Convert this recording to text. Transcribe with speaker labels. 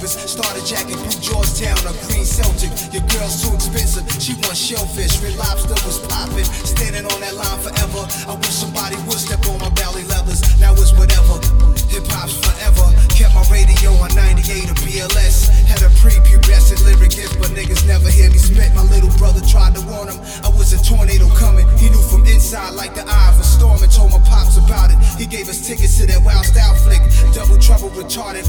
Speaker 1: office. Started jacking through Georgetown, a green Celtic. Your girl's too expensive, she wants shellfish. Red Lobster was popping, standing on that line forever. I wish somebody would step on my belly leathers. Now it's whatever, hip-hop's forever. Kept my radio on 98 or BLS. Had a prepubescent lyric gift, but niggas never hear me spit. My little brother tried to warn him, I was a tornado coming. He knew from inside like the eye of a storm and told my pops about it. He gave us tickets to that Wild Style flick. Double Trouble retarded,